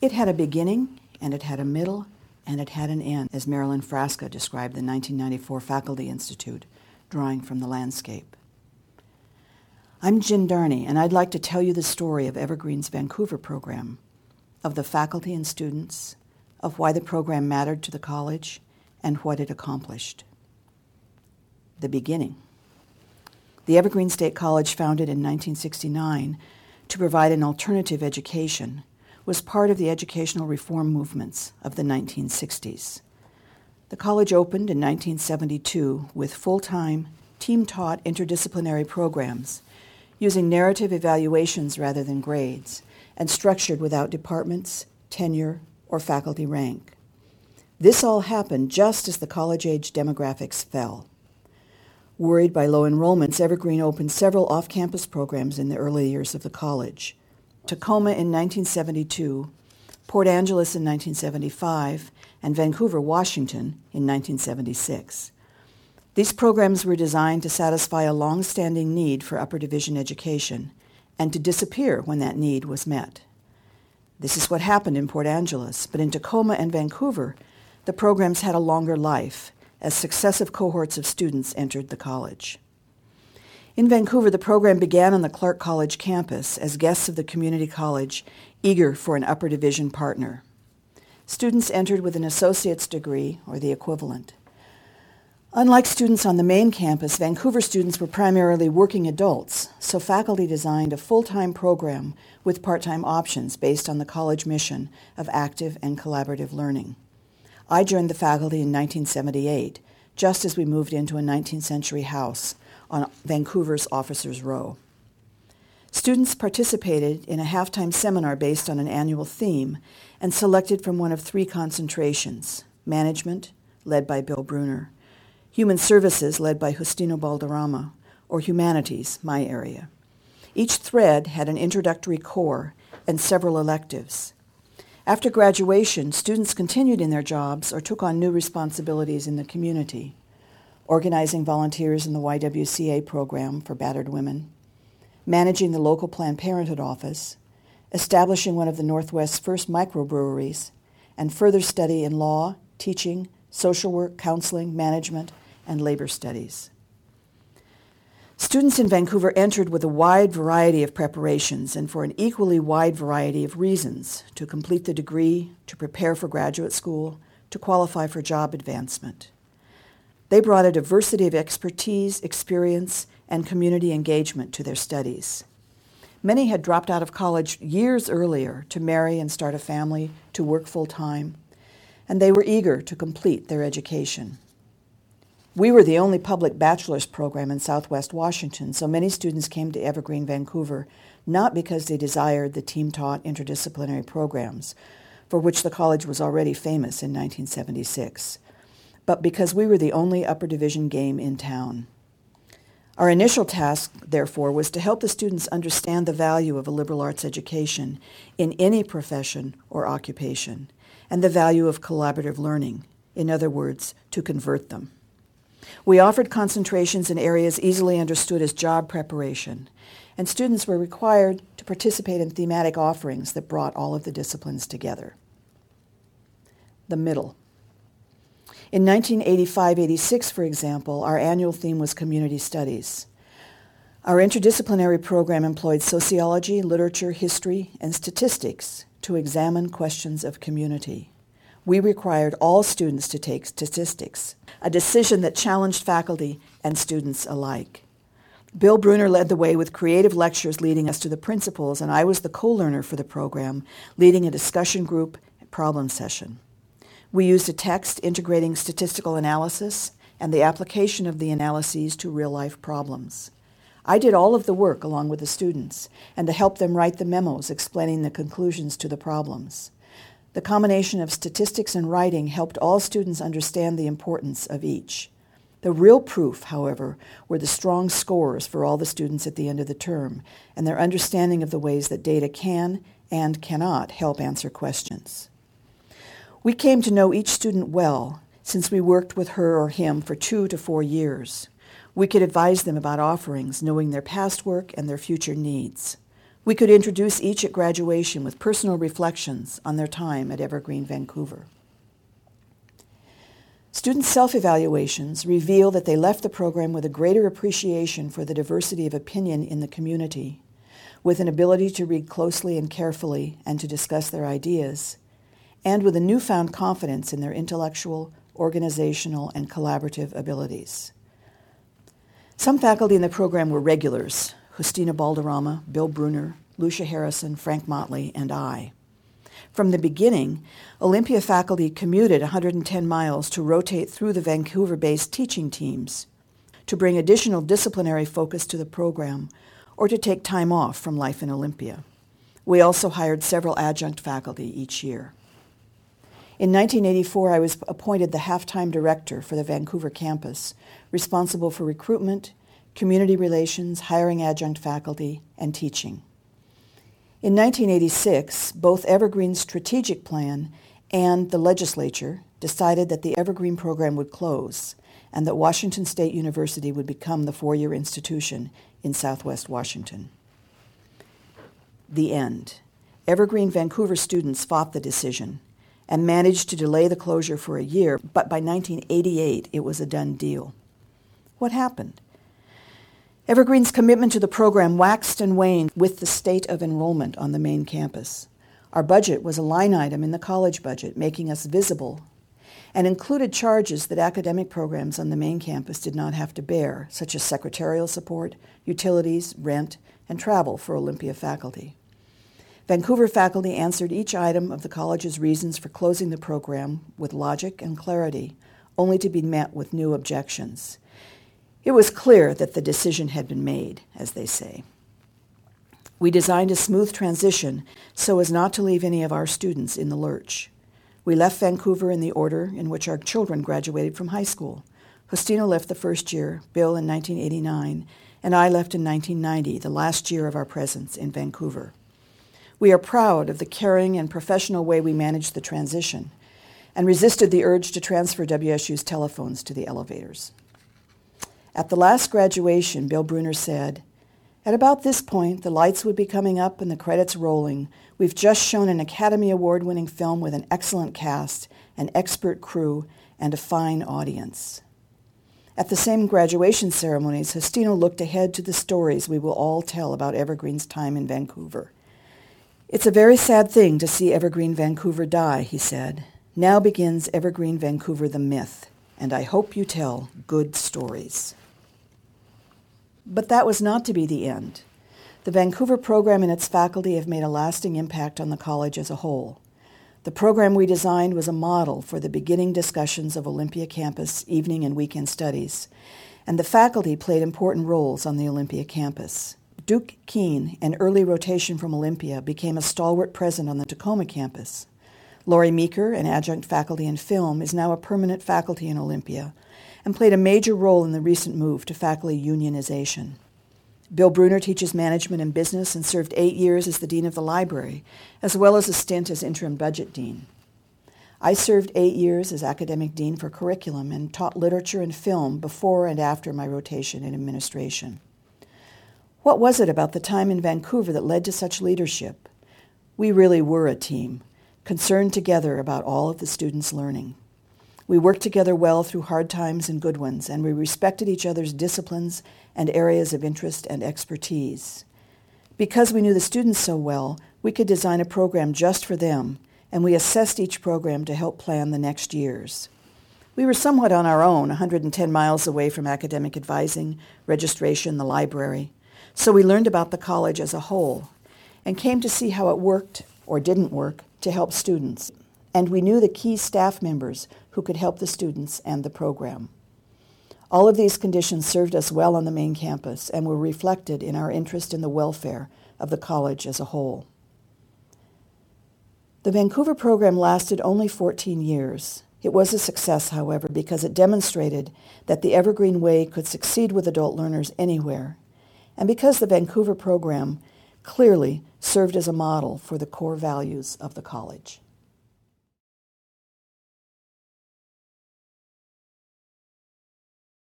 It had a beginning, and it had a middle, and it had an end, as Marilyn Frasca described the 1994 Faculty Institute, drawing from the landscape. I'm Jen Darney, and I'd like to tell you the story of Evergreen's Vancouver program, of the faculty and students, of why the program mattered to the college, and what it accomplished. The beginning. The Evergreen State College, founded in 1969 to provide an alternative education, was part of the educational reform movements of the 1960s. The college opened in 1972 with full-time, team-taught interdisciplinary programs using narrative evaluations rather than grades, and structured without departments, tenure, or faculty rank. This all happened just as the college-age demographics fell. Worried by low enrollments, Evergreen opened several off-campus programs in the early years of the college. Tacoma in 1972, Port Angeles in 1975, and Vancouver, Washington in 1976. These programs were designed to satisfy a long-standing need for upper division education and to disappear when that need was met. This is what happened in Port Angeles, but in Tacoma and Vancouver, the programs had a longer life as successive cohorts of students entered the college. In Vancouver, the program began on the Clark College campus as guests of the community college eager for an upper division partner. Students entered with an associate's degree or the equivalent. Unlike students on the main campus, Vancouver students were primarily working adults, so faculty designed a full-time program with part-time options based on the college mission of active and collaborative learning. I joined the faculty in 1978, just as we moved into a 19th century house on Vancouver's Officers Row. Students participated in a half-time seminar based on an annual theme and selected from one of three concentrations: management, led by Bill Bruner; human services, led by Justino Balderrama; or humanities, my area. Each thread had an introductory core and several electives. After graduation, students continued in their jobs or took on new responsibilities in the community, organizing volunteers in the YWCA program for battered women, managing the local Planned Parenthood office, establishing one of the Northwest's first microbreweries, and further study in law, teaching, social work, counseling, management, and labor studies. Students in Vancouver entered with a wide variety of preparations and for an equally wide variety of reasons: to complete the degree, to prepare for graduate school, to qualify for job advancement. They brought a diversity of expertise, experience, and community engagement to their studies. Many had dropped out of college years earlier to marry and start a family, to work full-time, and they were eager to complete their education. We were the only public bachelor's program in Southwest Washington, so many students came to Evergreen, Vancouver, not because they desired the team-taught interdisciplinary programs, for which the college was already famous in 1976, but because we were the only upper division game in town. Our initial task, therefore, was to help the students understand the value of a liberal arts education in any profession or occupation, and the value of collaborative learning, in other words, to convert them. We offered concentrations in areas easily understood as job preparation, and students were required to participate in thematic offerings that brought all of the disciplines together. The middle. In 1985-86, for example, our annual theme was community studies. Our interdisciplinary program employed sociology, literature, history, and statistics to examine questions of community. We required all students to take statistics, a decision that challenged faculty and students alike. Bill Bruner led the way with creative lectures leading us to the principles, and I was the co-learner for the program, leading a discussion group and problem session. We used a text integrating statistical analysis and the application of the analyses to real-life problems. I did all of the work along with the students, and to help them write the memos explaining the conclusions to the problems. The combination of statistics and writing helped all students understand the importance of each. The real proof, however, were the strong scores for all the students at the end of the term, and their understanding of the ways that data can and cannot help answer questions. We came to know each student well, since we worked with her or him for 2 to 4 years. We could advise them about offerings, knowing their past work and their future needs. We could introduce each at graduation with personal reflections on their time at Evergreen, Vancouver. Student self-evaluations reveal that they left the program with a greater appreciation for the diversity of opinion in the community, with an ability to read closely and carefully and to discuss their ideas, and with a newfound confidence in their intellectual, organizational, and collaborative abilities. Some faculty in the program were regulars: Justina Balderrama, Bill Bruner, Lucia Harrison, Frank Motley, and I. From the beginning, Olympia faculty commuted 110 miles to rotate through the Vancouver-based teaching teams, to bring additional disciplinary focus to the program, or to take time off from life in Olympia. We also hired several adjunct faculty each year. In 1984, I was appointed the half-time director for the Vancouver campus, responsible for recruitment, community relations, hiring adjunct faculty, and teaching. In 1986, both Evergreen's strategic plan and the legislature decided that the Evergreen program would close and that Washington State University would become the four-year institution in Southwest Washington. The end. Evergreen Vancouver students fought the decision and managed to delay the closure for a year, but by 1988 it was a done deal. What happened? Evergreen's commitment to the program waxed and waned with the state of enrollment on the main campus. Our budget was a line item in the college budget, making us visible, and included charges that academic programs on the main campus did not have to bear, such as secretarial support, utilities, rent, and travel for Olympia faculty. Vancouver faculty answered each item of the college's reasons for closing the program with logic and clarity, only to be met with new objections. It was clear that the decision had been made, as they say. We designed a smooth transition so as not to leave any of our students in the lurch. We left Vancouver in the order in which our children graduated from high school. Justina left the first year, Bill in 1989, and I left in 1990, the last year of our presence in Vancouver. We are proud of the caring and professional way we managed the transition and resisted the urge to transfer WSU's telephones to the elevators. At the last graduation, Bill Bruner said, "At about this point, the lights would be coming up and the credits rolling. We've just shown an Academy Award-winning film with an excellent cast, an expert crew, and a fine audience." At the same graduation ceremonies, Justina looked ahead to the stories we will all tell about Evergreen's time in Vancouver. "It's a very sad thing to see Evergreen Vancouver die," he said. "Now begins Evergreen Vancouver the myth, and I hope you tell good stories." But that was not to be the end. The Vancouver program and its faculty have made a lasting impact on the college as a whole. The program we designed was a model for the beginning discussions of Olympia campus evening and weekend studies, and the faculty played important roles on the Olympia campus. Duke Keene, an early rotation from Olympia, became a stalwart presence on the Tacoma campus. Laurie Meeker, an adjunct faculty in film, is now a permanent faculty in Olympia and played a major role in the recent move to faculty unionization. Bill Bruner teaches management and business and served 8 years as the dean of the library, as well as a stint as interim budget dean. I served 8 years as academic dean for curriculum and taught literature and film before and after my rotation in administration. What was it about the time in Vancouver that led to such leadership? We really were a team, concerned together about all of the students' learning. We worked together well through hard times and good ones, and we respected each other's disciplines and areas of interest and expertise. Because we knew the students so well, we could design a program just for them, and we assessed each program to help plan the next years. We were somewhat on our own, 110 miles away from academic advising, registration, the library, so we learned about the college as a whole and came to see how it worked or didn't work to help students. And we knew the key staff members who could help the students and the program. All of these conditions served us well on the main campus and were reflected in our interest in the welfare of the college as a whole. The Vancouver program lasted only 14 years. It was a success, however, because it demonstrated that the Evergreen Way could succeed with adult learners anywhere, and because the Vancouver program clearly served as a model for the core values of the college.